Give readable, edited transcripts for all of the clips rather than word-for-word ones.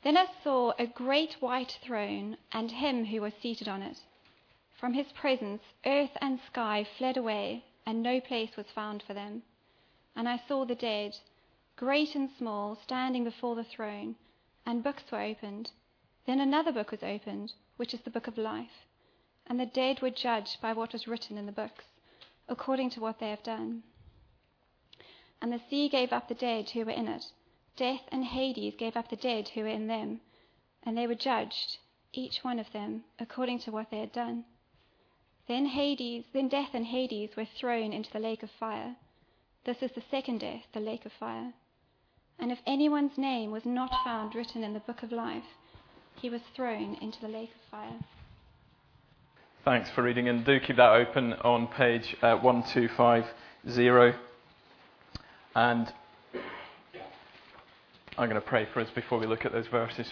Then I saw a great white throne and him who was seated on it. From his presence, earth and sky fled away, and no place was found for them. And I saw the dead, great and small, standing before the throne, and books were opened. Then another book was opened, which is the book of life. And the dead were judged by what was written in the books, according to what they have done. And the sea gave up the dead who were in it. Death and Hades gave up the dead who were in them, and they were judged, each one of them, according to what they had done. Then death and Hades were thrown into the lake of fire. This is the second death, the lake of fire. And if anyone's name was not found written in the book of life, he was thrown into the lake of fire. Thanks for reading, and do keep that open on page 1250. And I'm going to pray for us before we look at those verses.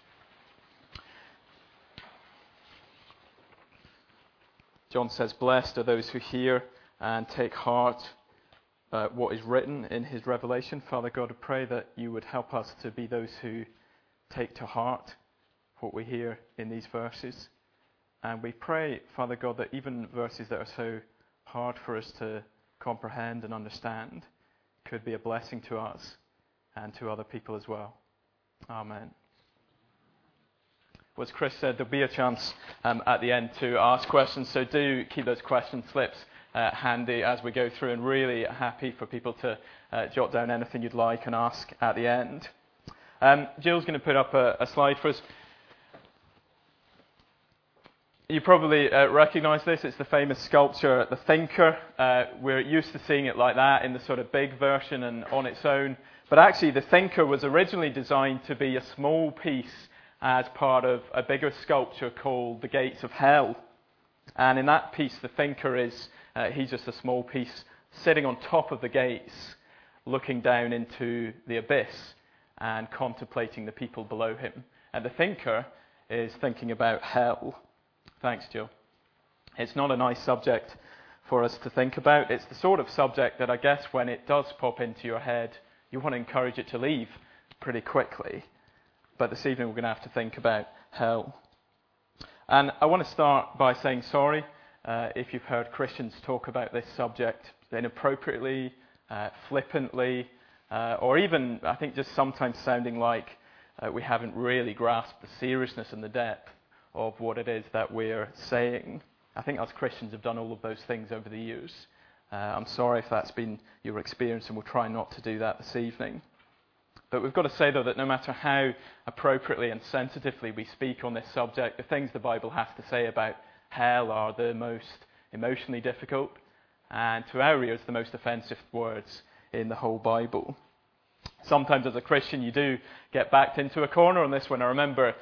John says, "Blessed are those who hear and take heart what is written in his revelation." Father God, I pray that you would help us to be those who take to heart what we hear in these verses. And we pray, Father God, that even verses that are so hard for us to comprehend and understand could be a blessing to us and to other people as well. Amen. Well, as Chris said, there'll be a chance at the end to ask questions, so do keep those question slips handy as we go through, and really happy for people to jot down anything you'd like and ask at the end. Jill's going to put up a slide for us. You probably recognise this. It's the famous sculpture, The Thinker. We're used to seeing it like that in the sort of big version and on its own. But actually, The Thinker was originally designed to be a small piece as part of a bigger sculpture called The Gates of Hell. And in that piece, The Thinker is, he's just a small piece sitting on top of the gates, looking down into the abyss and contemplating the people below him. And The Thinker is thinking about hell. Thanks, Jill. It's not a nice subject for us to think about. It's the sort of subject that I guess when it does pop into your head, you want to encourage it to leave pretty quickly. But this evening we're going to have to think about hell. And I want to start by saying sorry if you've heard Christians talk about this subject inappropriately, flippantly, or even, I think, just sometimes sounding like we haven't really grasped the seriousness and the depth of what it is that we're saying. I think us Christians have done all of those things over the years. I'm sorry if that's been your experience, and we'll try not to do that this evening. But we've got to say, though, that no matter how appropriately and sensitively we speak on this subject, the things the Bible has to say about hell are the most emotionally difficult, and to our ears, the most offensive words in the whole Bible. Sometimes as a Christian, you do get backed into a corner on this one. I remember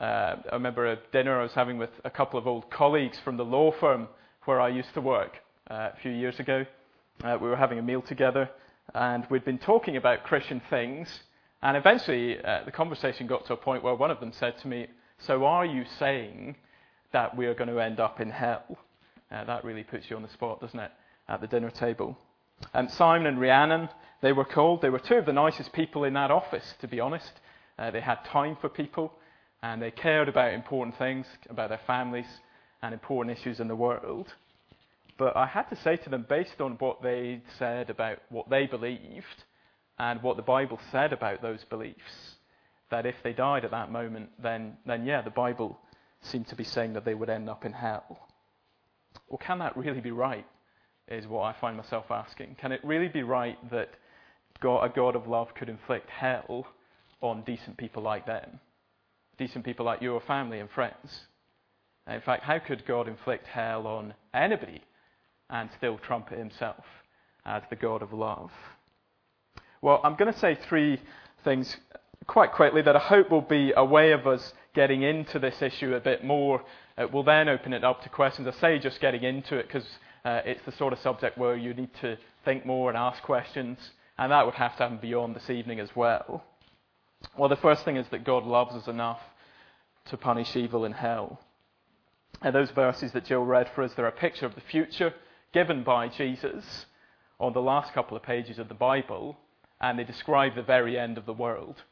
a dinner I was having with a couple of old colleagues from the law firm where I used to work a few years ago. We were having a meal together, and we'd been talking about Christian things, and eventually the conversation got to a point where one of them said to me, "So are you saying that we're going to end up in hell?" That really puts you on the spot, doesn't it, at the dinner table. Simon and Rhiannon, they were called. They were two of the nicest people in that office, to be honest. They had time for people, and they cared about important things, about their families and important issues in the world. But I had to say to them, based on what they said about what they believed and what the Bible said about those beliefs, that if they died at that moment, then yeah, the Bible seemed to be saying that they would end up in hell. Well, can that really be right, is what I find myself asking. Can it really be right that a God of love could inflict hell on decent people like them? Decent people like your family and friends? In fact, how could God inflict hell on anybody and still trumpet himself as the God of love? Well, I'm going to say three things quite quickly that I hope will be a way of us getting into this issue a bit more. We'll then open it up to questions. I say just getting into it because it's the sort of subject where you need to think more and ask questions, and that would have to happen beyond this evening as well. Well, the first thing is that God loves us enough to punish evil in hell. And those verses that Jill read for us, they're a picture of the future given by Jesus on the last couple of pages of the Bible, and they describe the very end of the world.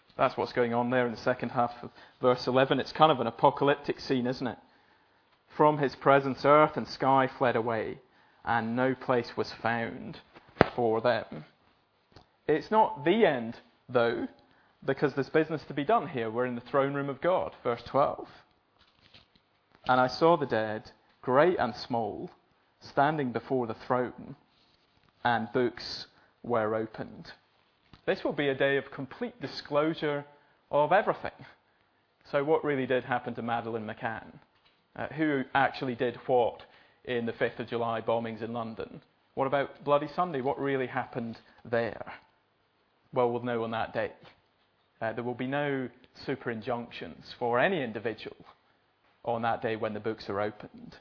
That's what's going on there in the second half of verse 11. It's kind of an apocalyptic scene, isn't it? From his presence, earth and sky fled away, and no place was found for them. It's not the end, though, because there's business to be done here. We're in the throne room of God, verse 12. And I saw the dead, great and small, standing before the throne, and books were opened. This will be a day of complete disclosure of everything. So what really did happen to Madeleine McCann? Who actually did what in the 5th of July bombings in London? What about Bloody Sunday? What really happened there? Well, we'll know on that day. There will be no super injunctions for any individual on that day when the books are opened.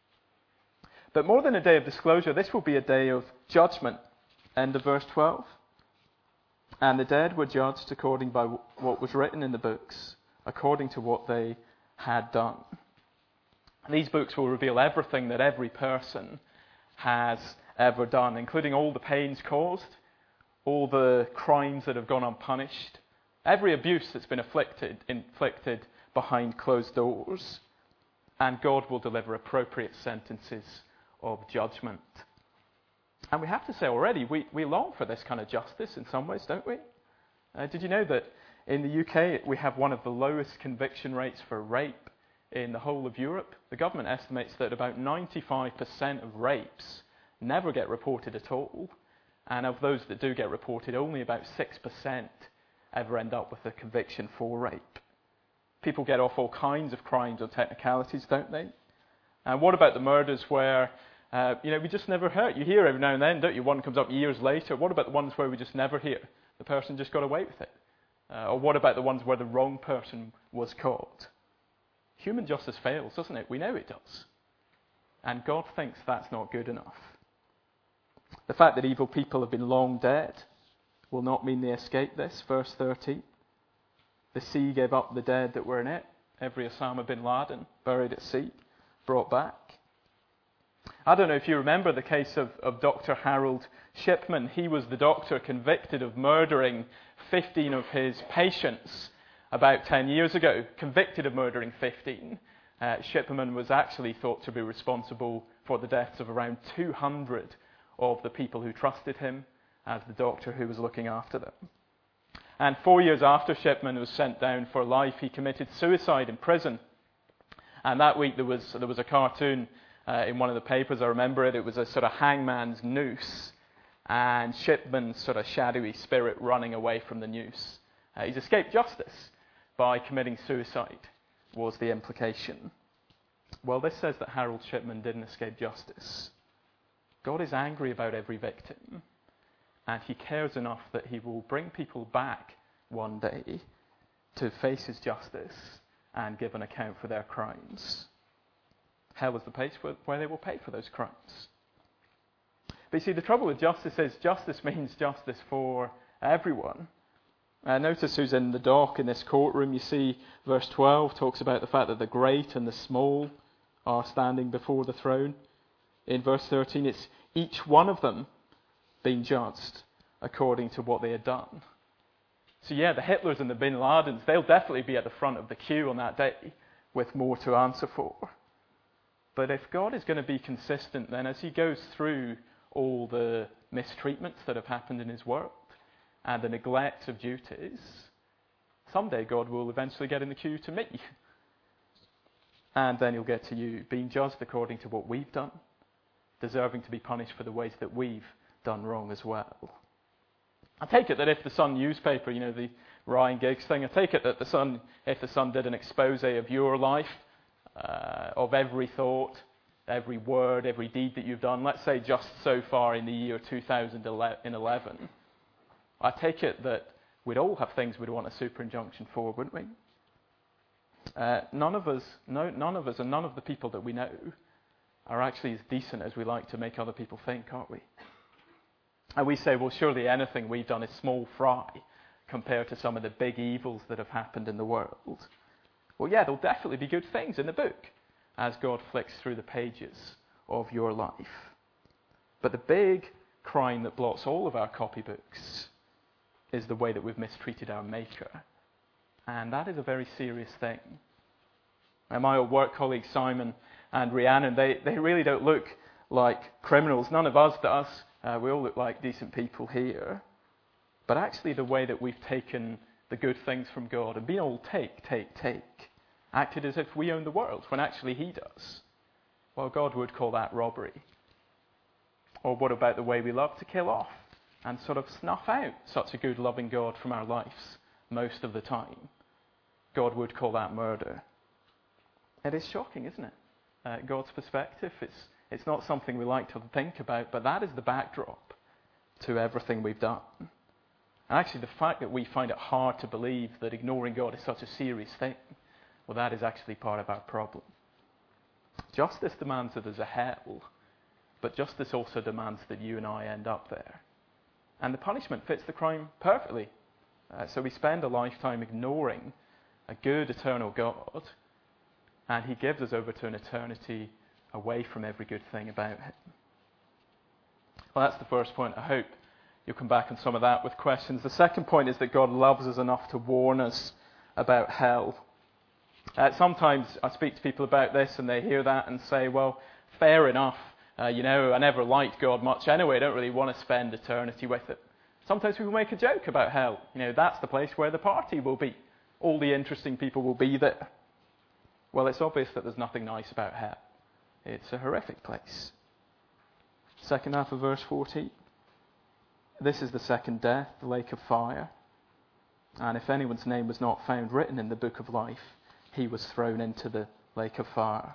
But more than a day of disclosure, this will be a day of judgment. End of verse 12. And the dead were judged according by what was written in the books, according to what they had done. These books will reveal everything that every person has ever done, including all the pains caused, all the crimes that have gone unpunished, every abuse that's been inflicted behind closed doors, and God will deliver appropriate sentences of judgment. And we have to say already, we long for this kind of justice in some ways, don't we? Did you know that in the UK we have one of the lowest conviction rates for rape in the whole of Europe? The government estimates that about 95% of rapes never get reported at all. And of those that do get reported, only about 6% ever end up with a conviction for rape. People get off all kinds of crimes or technicalities, don't they? And what about the murders where, we just never hear? You hear every now and then, don't you? One comes up years later. What about the ones where we just never hear? The person just got away with it. Or what about the ones where the wrong person was caught? Human justice fails, doesn't it? We know it does. And God thinks that's not good enough. The fact that evil people have been long dead will not mean they escape this. Verse 13. The sea gave up the dead that were in it. Every Osama bin Laden buried at sea, brought back. I don't know if you remember the case of Dr. Harold Shipman. He was the doctor convicted of murdering 15 of his patients about 10 years ago. Convicted of murdering 15. Shipman was actually thought to be responsible for the deaths of around 200 of the people who trusted him as the doctor who was looking after them. And 4 years after Shipman was sent down for life, he committed suicide in prison. And that week there was a cartoon in one of the papers, I remember it. It was a sort of hangman's noose, and Shipman's sort of shadowy spirit running away from the noose. He's escaped justice by committing suicide, was the implication. Well, this says that Harold Shipman didn't escape justice. God is angry about every victim, and he cares enough that he will bring people back one day to face his justice and give an account for their crimes. Hell is the place where they will pay for those crimes. But you see, the trouble with justice is justice means justice for everyone. Notice who's in the dock in this courtroom. You see verse 12 talks about the fact that the great and the small are standing before the throne. In verse 13, it's each one of them being judged according to what they had done. So yeah, the Hitlers and the Bin Ladens, they'll definitely be at the front of the queue on that day with more to answer for. But if God is going to be consistent, then as he goes through all the mistreatments that have happened in his world and the neglect of duties, someday God will eventually get in the queue to me. And then he'll get to you, being judged according to what we've done, deserving to be punished for the ways that we've done wrong as well. I take it that if the Sun newspaper, the Ryan Giggs thing, I take it that if the Sun did an expose of your life, of every thought, every word, every deed that you've done, let's say just so far in the year 2011, I take it that we'd all have things we'd want a super injunction for, wouldn't we? None of us, and none of the people that we know are actually as decent as we like to make other people think, aren't we? And we say, well, surely anything we've done is small fry compared to some of the big evils that have happened in the world. Well, yeah, there'll definitely be good things in the book as God flicks through the pages of your life. But the big crime that blots all of our copybooks is the way that we've mistreated our Maker And that is a very serious thing. And my old work colleagues, Simon and Rhiannon, they really don't look like criminals. None of us does. We all look like decent people here. But actually the way that we've taken the good things from God and been all take, acted as if we own the world, when actually he does. Well, God would call that robbery. Or what about the way we love to kill off and sort of snuff out such a good, loving God from our lives most of the time? God would call that murder. It is shocking, isn't it? God's perspective, it's not something we like to think about, but that is the backdrop to everything we've done. And actually, the fact that we find it hard to believe that ignoring God is such a serious thing, well, that is actually part of our problem. Justice demands that there's a hell, but justice also demands that you and I end up there. And the punishment fits the crime perfectly. So we spend a lifetime ignoring a good, eternal God, and he gives us over to an eternity away from every good thing about him. Well, that's the first point. I hope you'll come back on some of that with questions. The second point is that God loves us enough to warn us about hell. Sometimes I speak to people about this and they hear that and say, well, fair enough. I never liked God much anyway. I don't really want to spend eternity with it. Sometimes people make a joke about hell. That's the place where the party will be. All the interesting people will be there. Well, it's obvious that there's nothing nice about hell. It's a horrific place. Second half of verse 14. This is the second death, the lake of fire. And if anyone's name was not found written in the book of life, he was thrown into the lake of fire.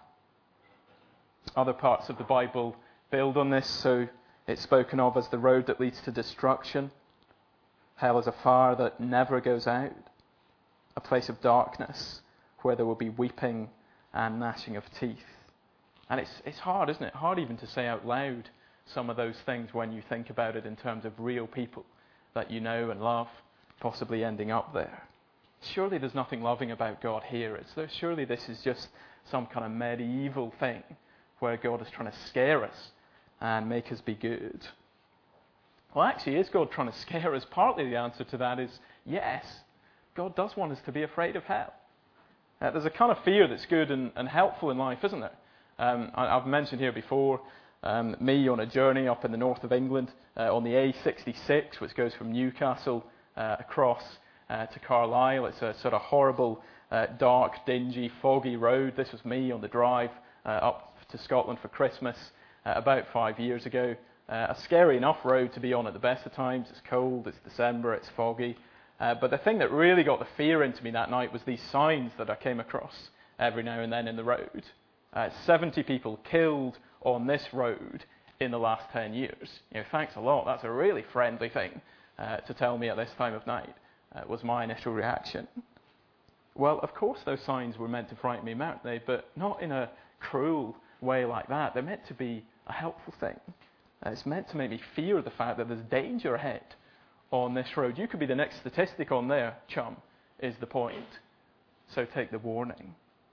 Other parts of the Bible build on this, so it's spoken of as the road that leads to destruction. Hell is a fire that never goes out, a place of darkness where there will be weeping and gnashing of teeth. And it's hard, isn't it? Hard even to say out loud some of those things when you think about it in terms of real people that you know and love, possibly ending up there. Surely there's nothing loving about God here. Surely this is just some kind of medieval thing where God is trying to scare us and make us be good. Well, actually, is God trying to scare us? Partly the answer to that is yes. God does want us to be afraid of hell. There's a kind of fear that's good and helpful in life, isn't there? I've mentioned here before me on a journey up in the north of England on the A66, which goes from Newcastle across to Carlisle. It's a sort of horrible, dark, dingy, foggy road. This was me on the drive up to Scotland for Christmas about 5 years ago. A scary enough road to be on at the best of times. It's cold, it's December, it's foggy. But the thing that really got the fear into me that night was these signs that I came across every now and then in the road. 70 people killed on this road in the last 10 years. Thanks a lot. That's a really friendly thing to tell me at this time of night, was my initial reaction. Well, of course those signs were meant to frighten me, weren't they? But not in a cruel way like that. They're meant to be a helpful thing. It's meant to make me fear the fact that there's danger ahead on this road. You could be the next statistic on there, chum, is the point. So take the warning.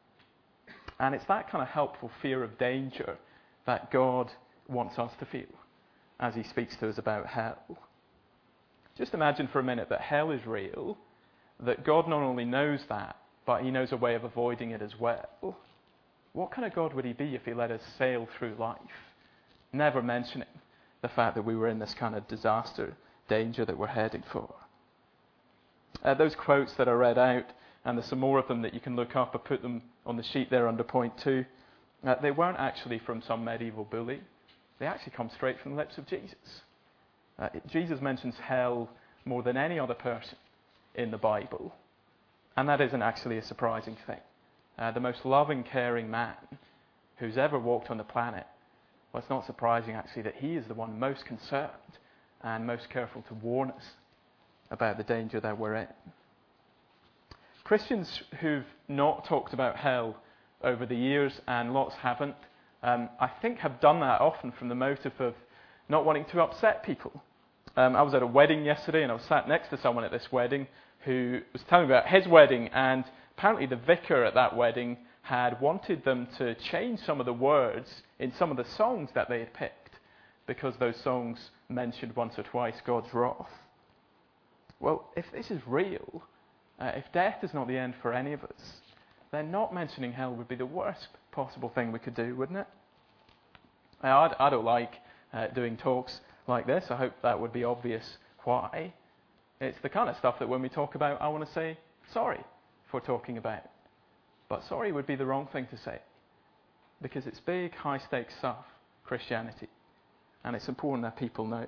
And it's that kind of helpful fear of danger that God wants us to feel as he speaks to us about hell. Just imagine for a minute that hell is real, that God not only knows that, but he knows a way of avoiding it as well. What kind of God would he be if he let us sail through life, never mentioning the fact that we were in this kind of disaster, danger that we're heading for? Those quotes that I read out, and there's some more of them that you can look up. I put them on the sheet there under point 2. They weren't actually from some medieval bully. They actually come straight from the lips of Jesus. Jesus mentions hell more than any other person in the Bible. And that isn't actually a surprising thing. The most loving, caring man who's ever walked on the planet, well, it's not surprising actually that he is the one most concerned and most careful to warn us about the danger that we're in. Christians who've not talked about hell over the years, and lots haven't, I think have done that often from the motive of not wanting to upset people. I was at a wedding yesterday, and I was sat next to someone at this wedding who was telling me about his wedding, and apparently the vicar at that wedding had wanted them to change some of the words in some of the songs that they had picked, because those songs mentioned once or twice God's wrath. Well, if this is real, If death is not the end for any of us, then not mentioning hell would be the worst possible thing we could do, wouldn't it? I don't like doing talks like this. I hope that would be obvious why. It's the kind of stuff that when we talk about, I want to say sorry for talking about. But sorry would be the wrong thing to say, because it's big, high-stakes stuff, Christianity, and it's important that people know.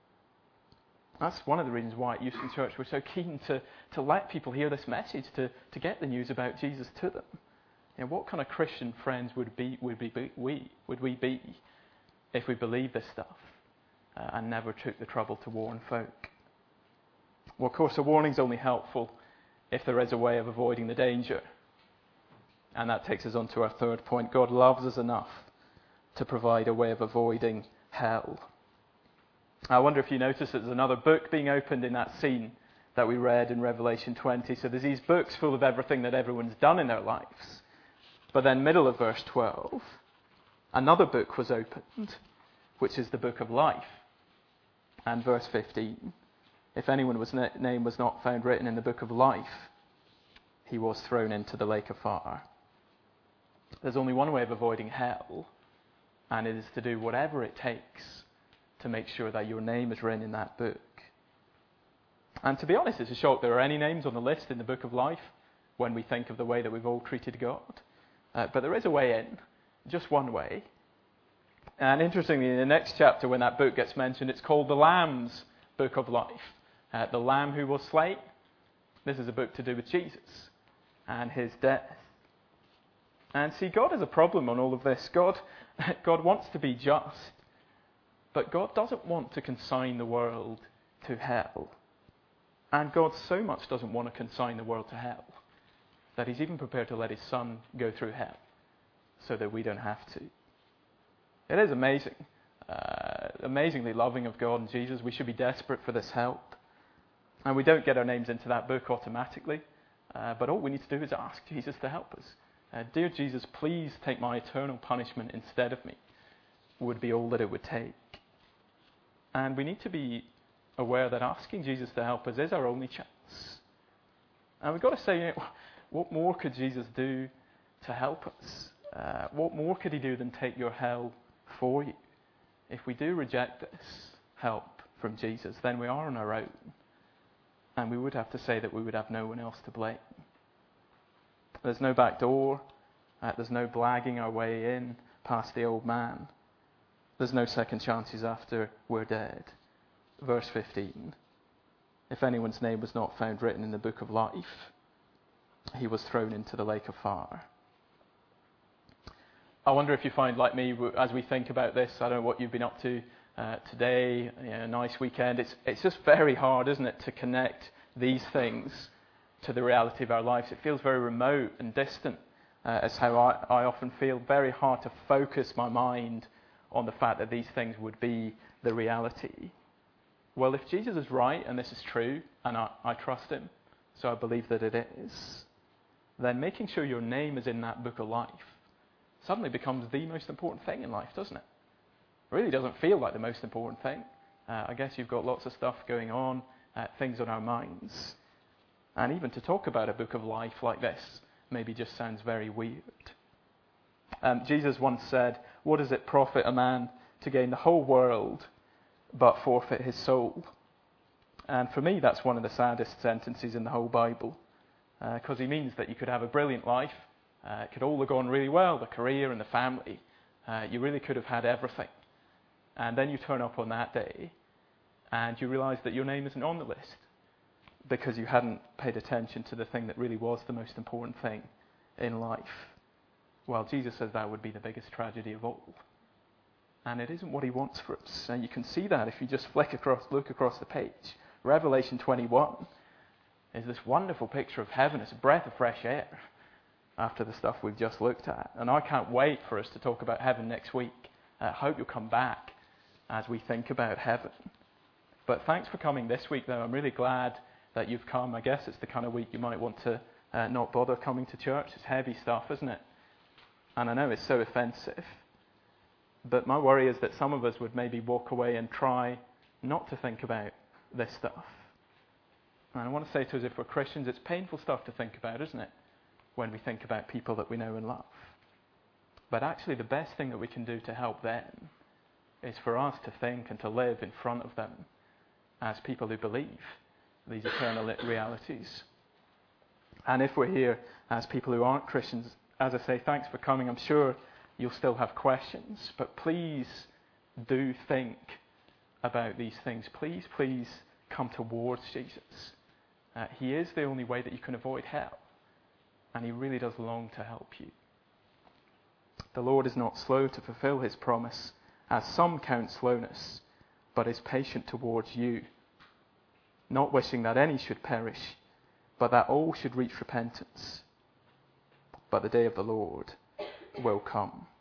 That's one of the reasons why at Euston Church we're so keen to let people hear this message, to get the news about Jesus to them. What kind of Christian friends would we be if we believed this stuff and never took the trouble to warn folk? Well, of course, a warning's only helpful if there is a way of avoiding the danger. And that takes us on to our third point. God loves us enough to provide a way of avoiding hell. I wonder if you notice that there's another book being opened in that scene that we read in Revelation 20. So there's these books full of everything that everyone's done in their lives. But then middle of verse 12, another book was opened, which is the book of life. And verse 15, if anyone's name was not found written in the book of life, he was thrown into the lake of fire. There's only one way of avoiding hell, and it is to do whatever it takes to make sure that your name is written in that book. And to be honest, it's a shock there are any names on the list in the book of life when we think of the way that we've all treated God. But there is a way in, just one way. And interestingly, in the next chapter, when that book gets mentioned, it's called the Lamb's Book of Life. The Lamb who was slain. This is a book to do with Jesus and his death. And see, God has a problem on all of this. God wants to be just, but God doesn't want to consign the world to hell. And God so much doesn't want to consign the world to hell that he's even prepared to let his son go through hell so that we don't have to. It is amazing. Amazingly loving of God and Jesus. We should be desperate for this help. And we don't get our names into that book automatically. But all we need to do is ask Jesus to help us. Dear Jesus, please take my eternal punishment instead of me, would be all that it would take. And we need to be aware that asking Jesus to help us is our only chance. And we've got to say, what more could Jesus do to help us? What more could he do than take your hell for you? If we do reject this help from Jesus, then we are on our own. And we would have to say that we would have no one else to blame. There's no back door. There's no blagging our way in past the old man. There's no second chances after we're dead. Verse 15. If anyone's name was not found written in the book of life, he was thrown into the lake of fire. I wonder if you find, like me, as we think about this, I don't know what you've been up to today, a nice weekend. It's just very hard, isn't it, to connect these things to the reality of our lives. It feels very remote and distant, as how I often feel. Very hard to focus my mind on the fact that these things would be the reality. Well, if Jesus is right and this is true, and I trust him, so I believe that it is, then making sure your name is in that book of life suddenly becomes the most important thing in life, doesn't it? It really doesn't feel like the most important thing. I guess you've got lots of stuff going on, things on our minds. And even to talk about a book of life like this maybe just sounds very weird. Jesus once said, "What does it profit a man to gain the whole world but forfeit his soul?" And for me, that's one of the saddest sentences in the whole Bible, because he means that you could have a brilliant life. It could all have gone really well, the career and the family. You really could have had everything. And then you turn up on that day and you realize that your name isn't on the list because you hadn't paid attention to the thing that really was the most important thing in life. Well, Jesus says that would be the biggest tragedy of all. And it isn't what he wants for us. And you can see that if you just look across the page. Revelation 21 is this wonderful picture of heaven. It's a breath of fresh air after the stuff we've just looked at. And I can't wait for us to talk about heaven next week. I hope you'll come back as we think about heaven. But thanks for coming this week, though. I'm really glad that you've come. I guess it's the kind of week you might want to not bother coming to church. It's heavy stuff, isn't it? And I know it's so offensive. But my worry is that some of us would maybe walk away and try not to think about this stuff. And I want to say to us, if we're Christians, it's painful stuff to think about, isn't it? When we think about people that we know and love. But actually, the best thing that we can do to help them is for us to think and to live in front of them as people who believe these eternal realities. And if we're here as people who aren't Christians, as I say, thanks for coming. I'm sure you'll still have questions, but please do think about these things. Please come towards Jesus. He is the only way that you can avoid hell, and he really does long to help you. The Lord is not slow to fulfill his promise, as some count slowness, but is patient towards you, not wishing that any should perish, but that all should reach repentance. But the day of the Lord will come.